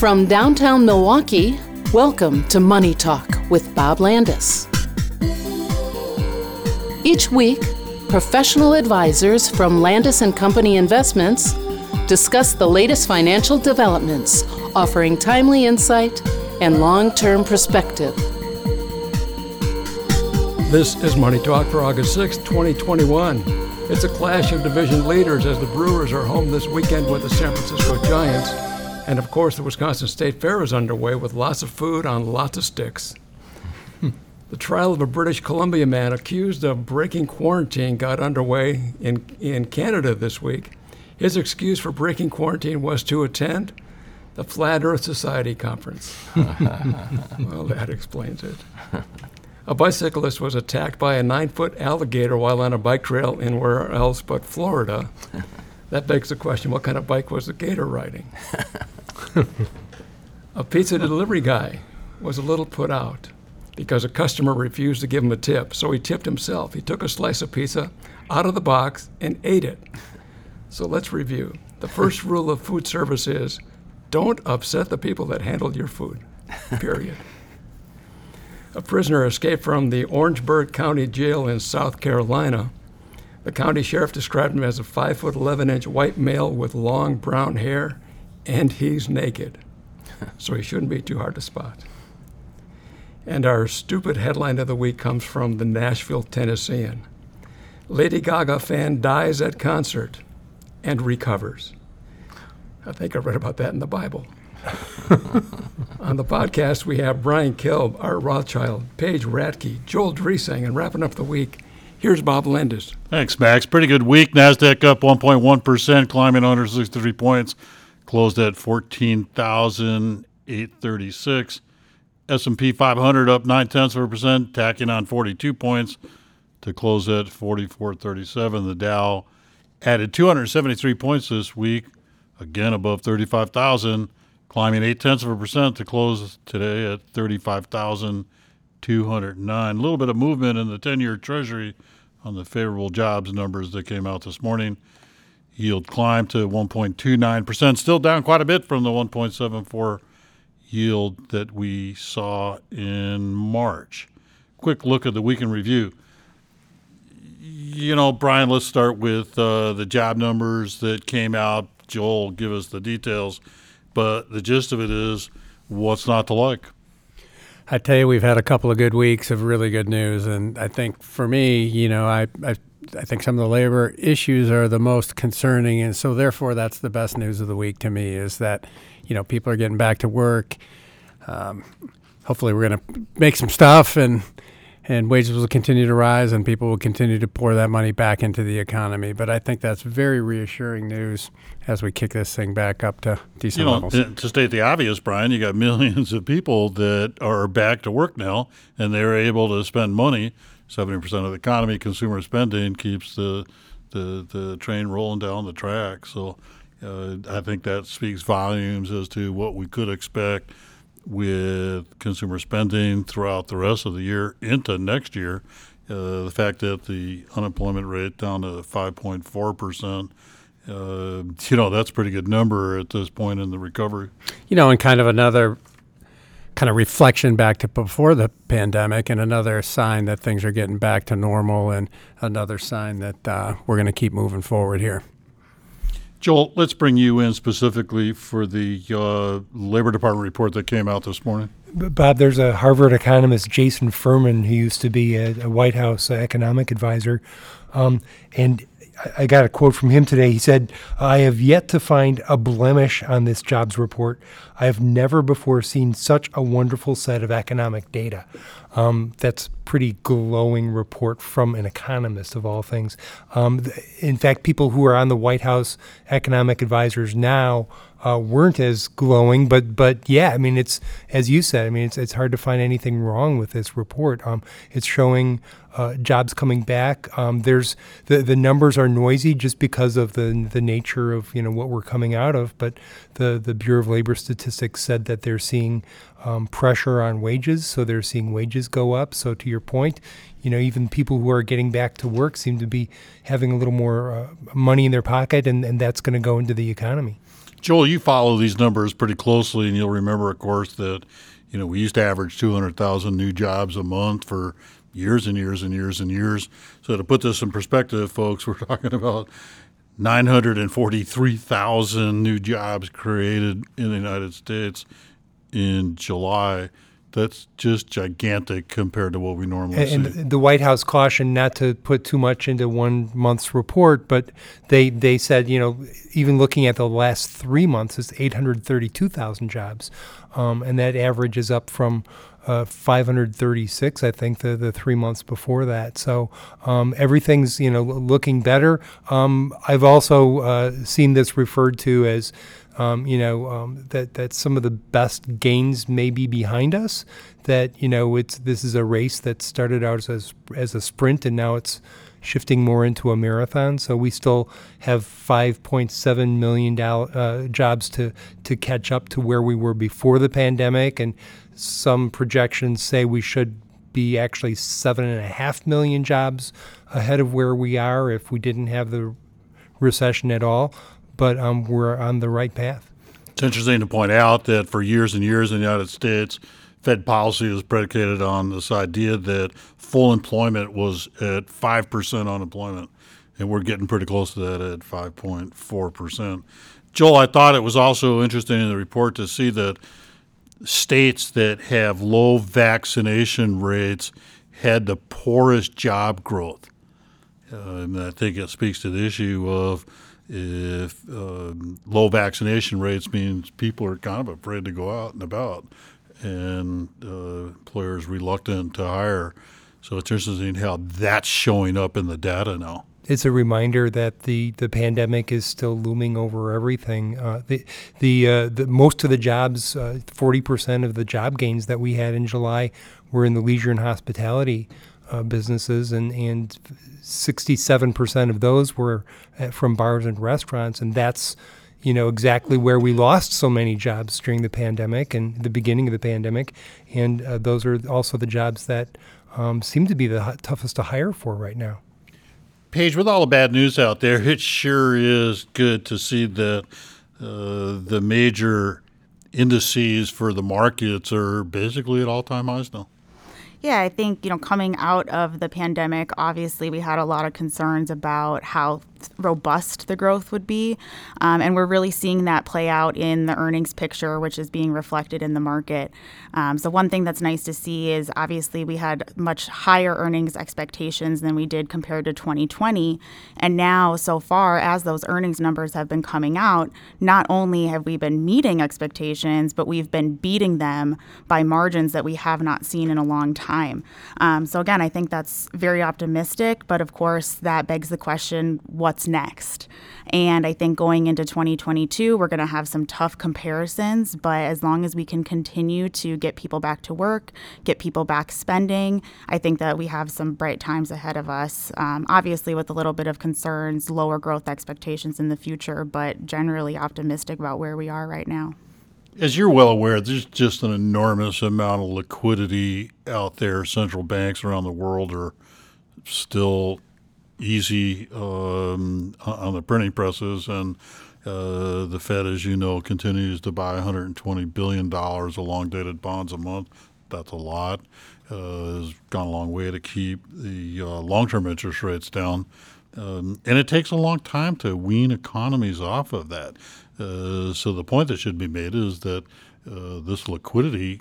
From downtown Milwaukee, welcome to Money Talk with Bob Landis. Each week, professional advisors from Landis & Company Investments discuss the latest financial developments, offering timely insight and long-term perspective. This is Money Talk for August 6, 2021. It's a clash of division leaders as the Brewers are home this weekend with the San Francisco Giants. And of course, the Wisconsin State Fair is underway with lots of food on lots of sticks. The trial of a British Columbia man accused of breaking quarantine got underway in Canada this week. His excuse for breaking quarantine was to attend the Flat Earth Society conference. Well, that explains it. A bicyclist was attacked by a 9-foot alligator while on a bike trail in where else but Florida. That begs the question, what kind of bike was the gator riding? A pizza delivery guy was a little put out because a customer refused to give him a tip, so he tipped himself. He took a slice of pizza out of the box and ate it. So let's review. The first rule of food service is don't upset the people that handle your food, period. A prisoner escaped from the Orangeburg County Jail in South Carolina. The county sheriff described him as a 5'11" white male with long brown hair, and he's naked. So he shouldn't be too hard to spot. And our stupid headline of the week comes from the Nashville Tennessean. Lady Gaga fan dies at concert and recovers. I think I read about that in the Bible. On the podcast, we have Brian Kilb, Art Rothschild, Paige Ratke, Joel Dresang, and wrapping up the week, here's Bob Landis. Thanks, Max. Pretty good week. NASDAQ up 1.1%, climbing 163 points, closed at 14,836. S&P 500 up 0.9%, tacking on 42 points to close at 4437. The Dow added 273 points this week, again above 35,000, climbing 0.8% to close today at 35,209. A little bit of movement in the 10-year Treasury on the favorable jobs numbers that came out this morning. Yield climbed to 1.29%, still down quite a bit from the 1.74 yield that we saw in March. Quick look at the week in review. You know, Brian, let's start with the job numbers that came out. Joel, give us the details. But the gist of it is, what's not to like? I tell you, we've had a couple of good weeks of really good news. And I think for me, you know, I think some of the labor issues are the most concerning. And so therefore, that's the best news of the week to me is that, you know, people are getting back to work. Hopefully we're going to make some stuff and wages will continue to rise and people will continue to pour that money back into the economy. But I think that's very reassuring news as we kick this thing back up to decent levels. To state the obvious, Brian, you got millions of people that are back to work now and they're able to spend money. 70% of the economy, consumer spending, keeps the train rolling down the track. So I think that speaks volumes as to what we could expect with consumer spending throughout the rest of the year into next year. The fact that the unemployment rate down to 5.4%, you know, that's a pretty good number at this point in the recovery. You know, and kind of another kind of reflection back to before the pandemic and another sign that things are getting back to normal and another sign that we're going to keep moving forward here. Joel, let's bring you in specifically for the Labor Department report that came out this morning. Bob, there's a Harvard economist, Jason Furman, who used to be a White House economic advisor, and I got a quote from him today. He said, "I have yet to find a blemish on this jobs report. I have never before seen such a wonderful set of economic data." That's pretty glowing report from an economist of all things. In fact, people who are on the White House economic advisors now weren't as glowing, but yeah, I mean, it's, as you said, I mean, it's hard to find anything wrong with this report. It's showing jobs coming back. There's the numbers are noisy just because of the nature of, you know, what we're coming out of, but the Bureau of Labor Statistics said that they're seeing pressure on wages, so they're seeing wages go up. So to your point, you know, even people who are getting back to work seem to be having a little more money in their pocket, and that's going to go into the economy. Joel, you follow these numbers pretty closely, and you'll remember, of course, that we used to average 200,000 new jobs a month for years and years and years and years. So to put this in perspective, folks, we're talking about 943,000 new jobs created in the United States in July. That's just gigantic compared to what we normally see. And the White House cautioned not to put too much into 1 month's report, but they said, even looking at the last 3 months, it's 832,000 jobs. And that average is up from 536, I think, the 3 months before that. So everything's, looking better. I've also seen this referred to as that some of the best gains may be behind us. That this is a race that started out as a sprint, and now it's shifting more into a marathon. So we still have 5.7 million jobs to catch up to where we were before the pandemic, and some projections say we should be actually 7.5 million jobs ahead of where we are if we didn't have the recession at all. But we're on the right path. It's interesting to point out that for years and years in the United States, Fed policy was predicated on this idea that full employment was at 5% unemployment, and we're getting pretty close to that at 5.4%. Joel, I thought it was also interesting in the report to see that states that have low vaccination rates had the poorest job growth. And I think it speaks to the issue of if low vaccination rates means people are kind of afraid to go out and about, and employers reluctant to hire. So it's interesting how that's showing up in the data now. It's a reminder that the pandemic is still looming over everything. The most of the jobs, 40% of the job gains that we had in July were in the leisure and hospitality businesses, and 67% of those were from bars and restaurants, and that's exactly where we lost so many jobs during the pandemic and the beginning of the pandemic, and those are also the jobs that seem to be the toughest to hire for right now. Paige, with all the bad news out there, it sure is good to see that the major indices for the markets are basically at all-time highs now. Yeah, I think, coming out of the pandemic, obviously we had a lot of concerns about how robust the growth would be. And we're really seeing that play out in the earnings picture, which is being reflected in the market. So one thing that's nice to see is obviously we had much higher earnings expectations than we did compared to 2020. And now, so far, as those earnings numbers have been coming out, not only have we been meeting expectations, but we've been beating them by margins that we have not seen in a long time. So again, I think that's very optimistic. But of course, that begs the question, what's next? And I think going into 2022, we're going to have some tough comparisons. But as long as we can continue to get people back to work, get people back spending, I think that we have some bright times ahead of us. Obviously, with a little bit of concerns, lower growth expectations in the future, but generally optimistic about where we are right now. As you're well aware, there's just an enormous amount of liquidity out there. Central banks around the world are still easy on the printing presses, and the Fed, as you know, continues to buy $120 billion of long-dated bonds a month. That's a lot. Has gone a long way to keep the long-term interest rates down. And it takes a long time to wean economies off of that. So the point that should be made is that this liquidity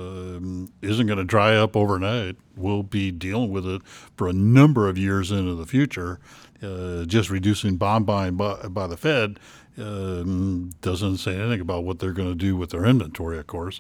isn't going to dry up overnight. We'll be dealing with it for a number of years into the future. Just reducing bond buying by the Fed doesn't say anything about what they're going to do with their inventory, of course.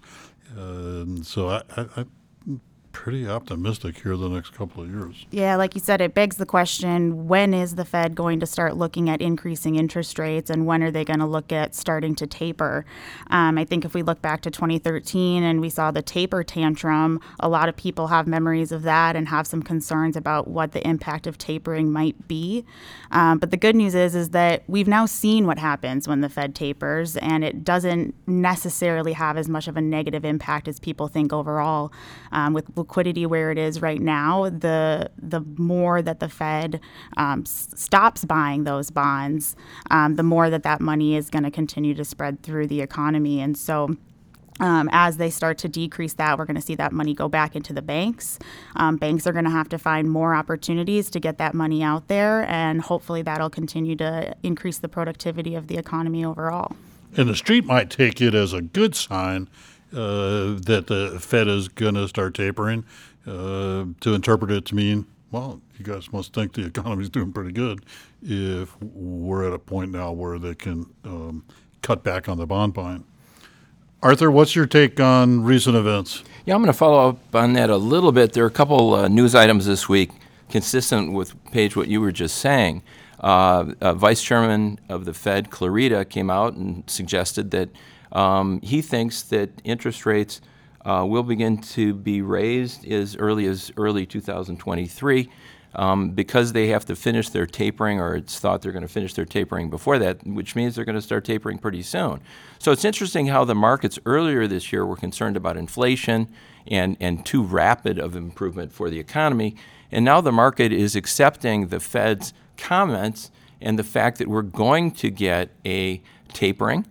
So I'm pretty optimistic here the next couple of years. Yeah, like you said, it begs the question, when is the Fed going to start looking at increasing interest rates, and when are they going to look at starting to taper? I think if we look back to 2013 and we saw the taper tantrum, a lot of people have memories of that and have some concerns about what the impact of tapering might be. But the good news is that we've now seen what happens when the Fed tapers, and it doesn't necessarily have as much of a negative impact as people think overall. With liquidity where it is right now, the more that the Fed stops buying those bonds, the more that money is going to continue to spread through the economy. And so as they start to decrease that, we're going to see that money go back into the banks. Banks are going to have to find more opportunities to get that money out there, and hopefully that'll continue to increase the productivity of the economy overall. And the street might take it as a good sign that the Fed is going to start tapering, to interpret it to mean, well, you guys must think the economy's doing pretty good if we're at a point now where they can cut back on the bond buying. Arthur, what's your take on recent events? Yeah, I'm going to follow up on that a little bit. There are a couple news items this week consistent with, Paige, what you were just saying. Vice Chairman of the Fed, Clarida, came out and suggested that he thinks that interest rates will begin to be raised as early 2023. Because they have to finish their tapering, or it's thought they're going to finish their tapering before that, which means they're going to start tapering pretty soon. So it's interesting how the markets earlier this year were concerned about inflation and too rapid of improvement for the economy. And now the market is accepting the Fed's comments and the fact that we're going to get a tapering.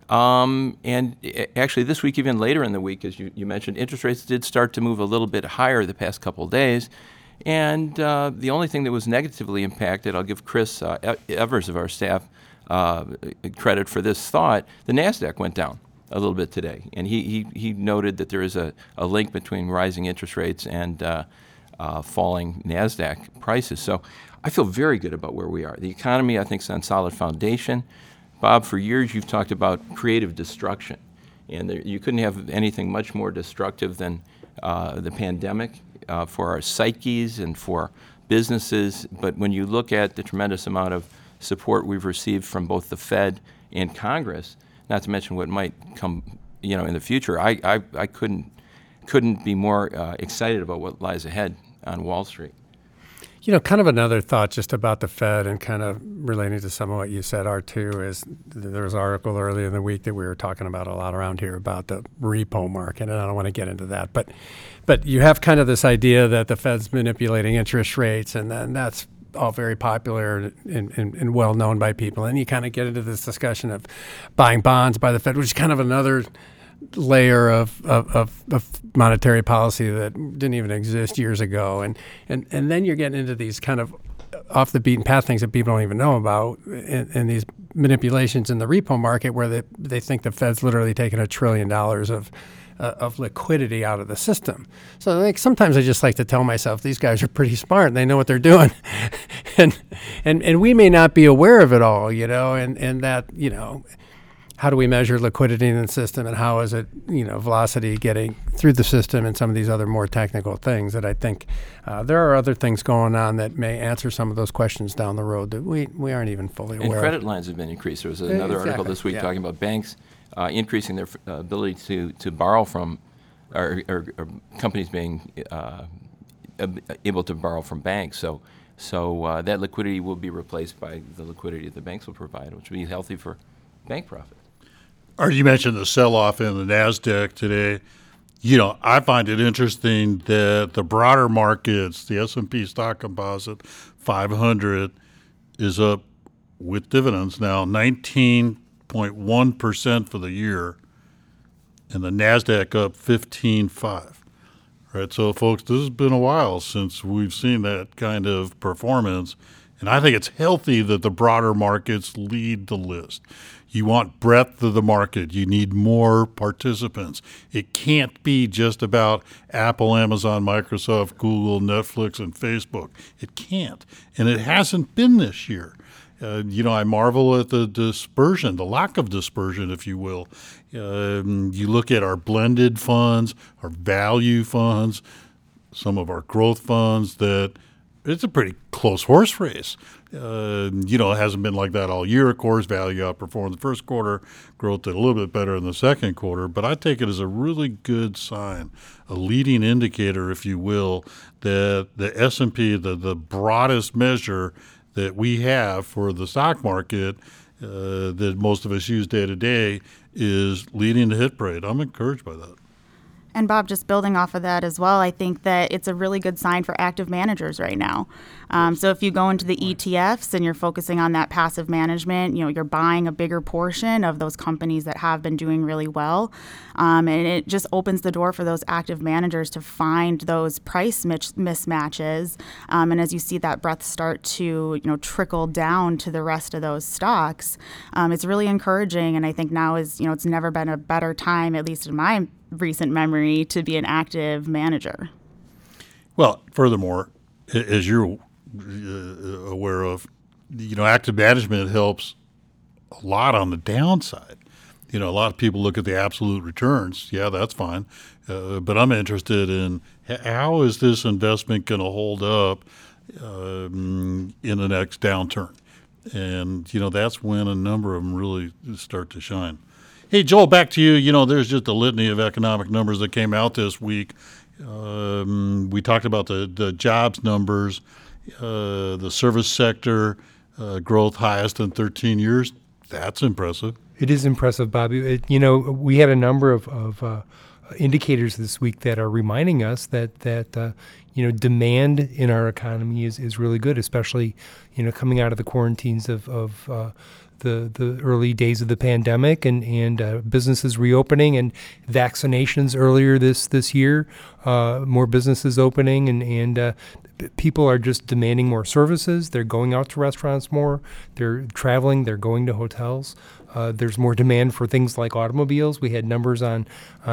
And actually this week, even later in the week, as you mentioned, interest rates did start to move a little bit higher the past couple of days. And the only thing that was negatively impacted, I'll give Chris Evers of our staff credit for this thought, the NASDAQ went down a little bit today. And he noted that there is a link between rising interest rates and falling NASDAQ prices. So I feel very good about where we are. The economy, I think, is on solid foundation. Bob, for years you've talked about creative destruction. And you couldn't have anything much more destructive than the pandemic. For our psyches and for businesses. But when you look at the tremendous amount of support we've received from both the Fed and Congress, not to mention what might come, in the future, I couldn't be more excited about what lies ahead on Wall Street. Kind of another thought just about the Fed and kind of relating to some of what you said, R2, is there was an article earlier in the week that we were talking about a lot around here about the repo market, and I don't want to get into that. But you have kind of this idea that the Fed's manipulating interest rates, and then that's all very popular and well known by people. And you kind of get into this discussion of buying bonds by the Fed, which is kind of another layer of monetary policy that didn't even exist years ago, and then you're getting into these kind of off the beaten path things that people don't even know about, and these manipulations in the repo market where they think the Fed's literally taking $1 trillion of liquidity out of the system. So sometimes I just like to tell myself these guys are pretty smart and they know what they're doing, and we may not be aware of it all, and that how do we measure liquidity in the system, and how is it, velocity getting through the system, and some of these other more technical things that I think there are other things going on that may answer some of those questions down the road that we aren't even fully aware of. And credit lines have been increased. There was another article this week talking about banks increasing their ability to borrow from, or companies being able to borrow from banks. So that liquidity will be replaced by the liquidity that the banks will provide, which will be healthy for bank profit. Art, you mentioned the sell-off in the NASDAQ today. I find it interesting that the broader markets, the S&P stock composite 500, is up with dividends now 19.1% for the year, and the NASDAQ up 15.5%. Right, so folks, this has been a while since we've seen that kind of performance, and I think it's healthy that the broader markets lead the list. You want breadth of the market. You need more participants. It can't be just about Apple, Amazon, Microsoft, Google, Netflix, and Facebook. It can't. And it hasn't been this year. I marvel at the dispersion, the lack of dispersion, if you will. You look at our blended funds, our value funds, some of our growth funds, that it's a pretty close horse race. It hasn't been like that all year. Of course, value outperformed the first quarter. Growth did a little bit better in the second quarter. But I take it as a really good sign, a leading indicator, if you will, that the S&P, the broadest measure that we have for the stock market that most of us use day to day, is leading the hit parade. I'm encouraged by that. And Bob, just building off of that as well, I think that it's a really good sign for active managers right now. So if you go into the ETFs and you're focusing on that passive management, you're buying a bigger portion of those companies that have been doing really well. And it just opens the door for those active managers to find those price mismatches. And as you see that breadth start to trickle down to the rest of those stocks, it's really encouraging. And I think now it's never been a better time, at least in my recent memory, to be an active manager. Well, furthermore, as you're aware of, active management helps a lot on the downside. A lot of people look at the absolute returns. Yeah, that's fine. But I'm interested in how is this investment going to hold up in the next downturn? And, that's when a number of them really start to shine. Hey, Joel, back to you. There's just a litany of economic numbers that came out this week. We talked about the jobs numbers, the service sector growth highest in 13 years. That's impressive. It is impressive, Bobby. We had a number of indicators this week that are reminding us that demand in our economy is really good, especially coming out of the quarantines of the early days of the pandemic and businesses reopening and vaccinations earlier this year, more businesses opening and people are just demanding more services. They're going out to restaurants more. They're traveling. They're going to hotels. There's more demand for things like automobiles. We had numbers on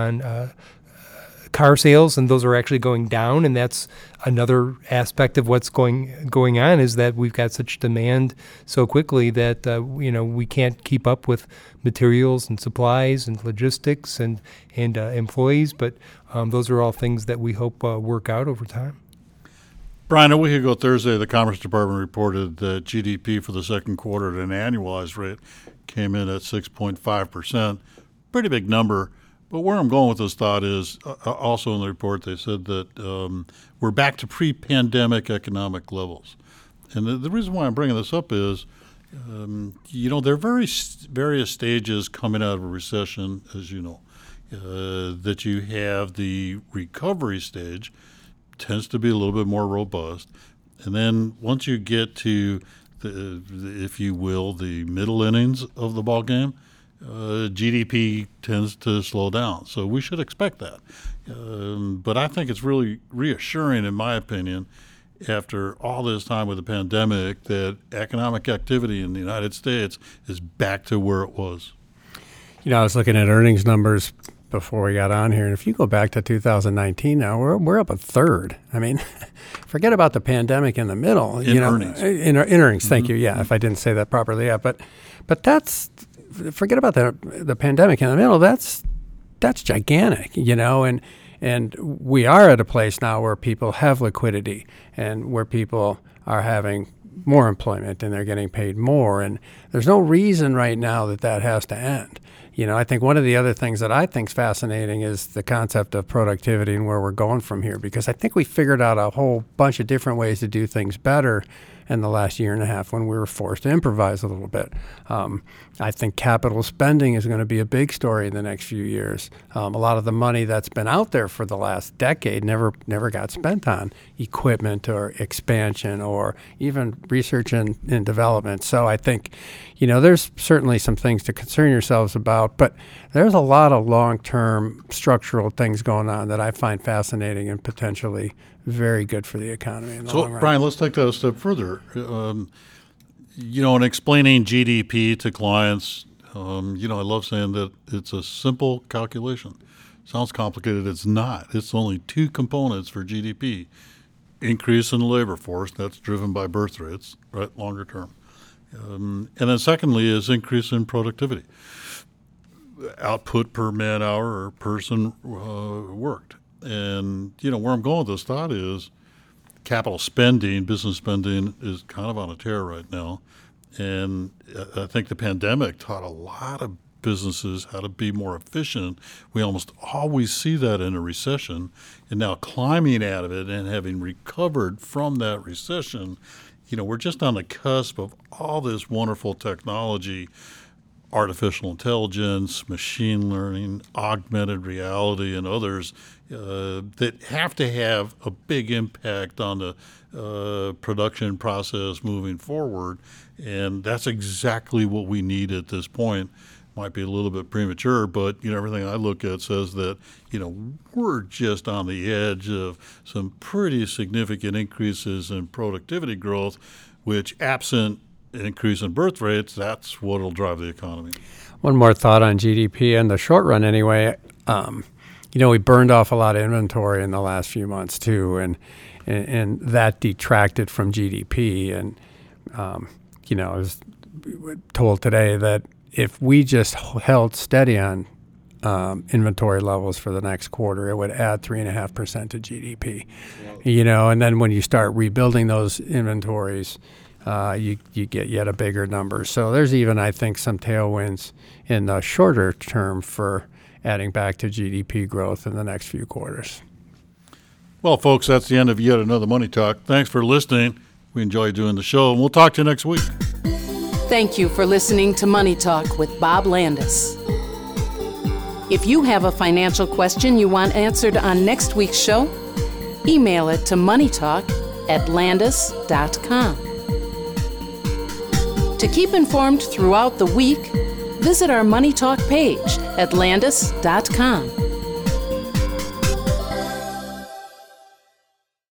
car sales, and those are actually going down, and that's another aspect of what's going on is that we've got such demand so quickly that we can't keep up with materials and supplies and logistics and employees, but those are all things that we hope work out over time. Brian, a week ago Thursday, the Commerce Department reported that GDP for the second quarter at an annualized rate came in at 6.5%. Pretty big number. But where I'm going with this thought is also in the report they said that we're back to pre-pandemic economic levels. And the reason why I'm bringing this up is, there are various stages coming out of a recession, as you know, that you have the recovery stage, tends to be a little bit more robust. And then once you get to, if you will, the middle innings of the ball game, GDP tends to slow down. So we should expect that. But I think it's really reassuring, in my opinion, after all this time with the pandemic, that economic activity in the United States is back to where it was. I was looking at earnings numbers before we got on here, and if you go back to 2019 now, we're up a third. I mean, forget about the pandemic in the middle. Earnings. In earnings, thank you. Yeah, if I didn't say that properly, yeah. But that's, forget about the pandemic in the middle. That's gigantic, and we are at a place now where people have liquidity and where people are having more employment and they're getting paid more. And there's no reason right now that has to end. I think one of the other things that I think is fascinating is the concept of productivity and where we're going from here, because I think we figured out a whole bunch of different ways to do things better in the last year and a half when we were forced to improvise a little bit. I think capital spending is going to be a big story in the next few years. A lot of the money that's been out there for the last decade never got spent on equipment or expansion or even research and development. So I think, there's certainly some things to concern yourselves about, but there's a lot of long-term structural things going on that I find fascinating and potentially very good for the economy in the long run. So, Brian, let's take that a step further. In explaining GDP to clients, I love saying that it's a simple calculation. Sounds complicated. It's not. It's only two components for GDP. Increase in the labor force, that's driven by birth rates, right, longer term. And then secondly is increase in productivity. Output per man hour or person worked. And, where I'm going with this thought is capital spending, business spending is kind of on a tear right now. And I think the pandemic taught a lot of businesses how to be more efficient. We almost always see that in a recession. And now climbing out of it and having recovered from that recession, we're just on the cusp of all this wonderful technology artificial intelligence, machine learning, augmented reality, and others that have to have a big impact on the production process moving forward. And that's exactly what we need at this point. Might be a little bit premature, but everything I look at says that we're just on the edge of some pretty significant increases in productivity growth, which, absent an increase in birth rates, that's what will drive the economy. One more thought on GDP in the short run, anyway. We burned off a lot of inventory in the last few months too, and that detracted from GDP. And I was told today that if we just held steady on inventory levels for the next quarter, it would add 3.5% to GDP. And then when you start rebuilding those inventories, you get yet a bigger number. So there's even, I think, some tailwinds in the shorter term for adding back to GDP growth in the next few quarters. Well, folks, that's the end of yet another Money Talk. Thanks for listening. We enjoy doing the show, and we'll talk to you next week. Thank you for listening to Money Talk with Bob Landis. If you have a financial question you want answered on next week's show, email it to moneytalk@landis.com. To keep informed throughout the week, visit our Money Talk page at landis.com.